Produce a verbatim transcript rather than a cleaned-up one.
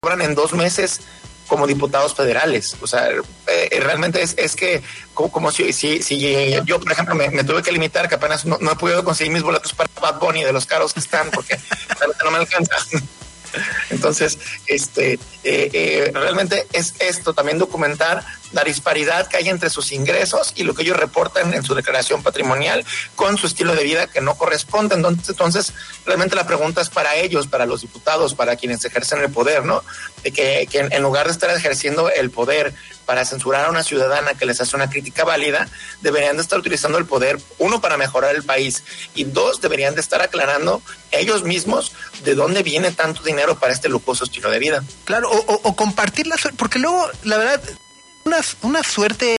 cobran en dos meses como diputados federales. O sea, eh, realmente es, es que como, como si, si, si yo, por ejemplo, me, me tuve que limitar, que apenas no, no he podido conseguir mis boletos para Bad Bunny de los caros que están, porque no me alcanza. Entonces, este, eh, eh, realmente es esto, también documentar la disparidad que hay entre sus ingresos y lo que ellos reportan en su declaración patrimonial con su estilo de vida que no corresponde. Entonces, entonces realmente la pregunta es para ellos, para los diputados, para quienes ejercen el poder, ¿no? De que, que en, en lugar de estar ejerciendo el poder para censurar a una ciudadana que les hace una crítica válida, deberían de estar utilizando el poder, uno, para mejorar el país, y dos, deberían de estar aclarando ellos mismos de dónde viene tanto dinero para este lujoso estilo de vida. Claro, o, o, o compartir la suerte, porque luego, la verdad, una, una suerte